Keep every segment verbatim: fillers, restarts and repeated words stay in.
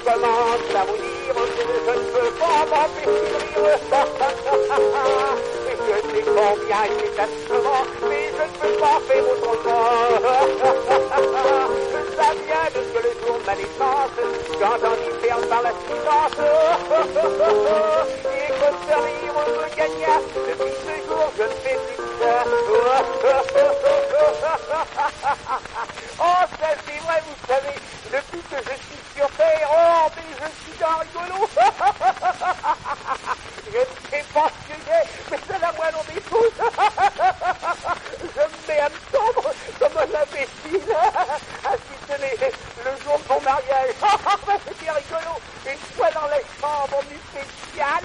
commence à vous dire que je ne peux pas m'empêcher de rire. Et je sais combien il est assommant, mais je ne peux pas faire autrement. Ça vient de que le jour de ma naissance, quand on y ferme par la silence, et que ce rire me gagna, depuis ce jour je ne fais plus que ça. Oh, ça c'est vrai, vous savez, depuis que je suis sur terre, oh, mais je suis un rigolo. Je ne sais pas ce que j'ai, mais c'est la moindre des choses. Je me mets à me tendre comme un imbécile. Ah, si ce n'est le jour de mon mariage. Oh, c'était rigolo. Une fois dans la chambre, on m'y spécial.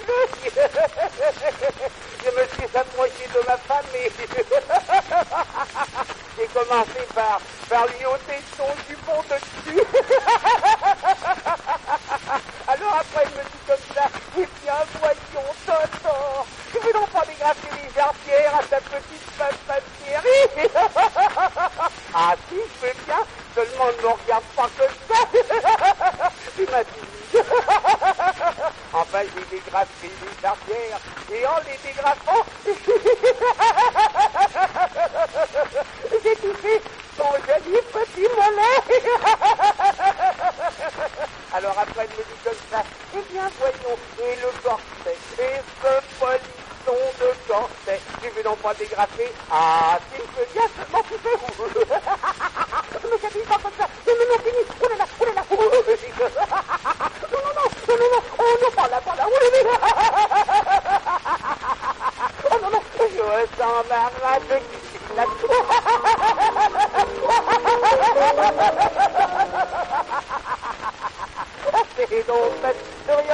Je me suis approché de ma femme et j'ai commencé par, par lui ôter son jupon de dessus. Alors après, il me dit comme ça, eh bien, voyons, Tonton, tu veux donc pas dégrafer les jarretières à ta petite femme chérie? Ah si, je veux bien, seulement ne me regarde pas comme ça. Tu m'as dit. Enfin, j'ai dégrafé les jarretières, et en les dégrafant, j'ai touché son joli petit mollet. Alors après, il me dit comme ça, eh bien, voyons, et le corset, et ce polisson de corset, tu veux donc pas dégrafer? Ah, si, je veux bien, seulement tu fais où? Mais ça dit pas comme ça, non, non, non, fini, oh là là, oh là là, oh, non, non, non, non, non, non, oh non, pas là, pas là, oh là là, oh non, non, je sens ma rage qui la oh, c'est donc,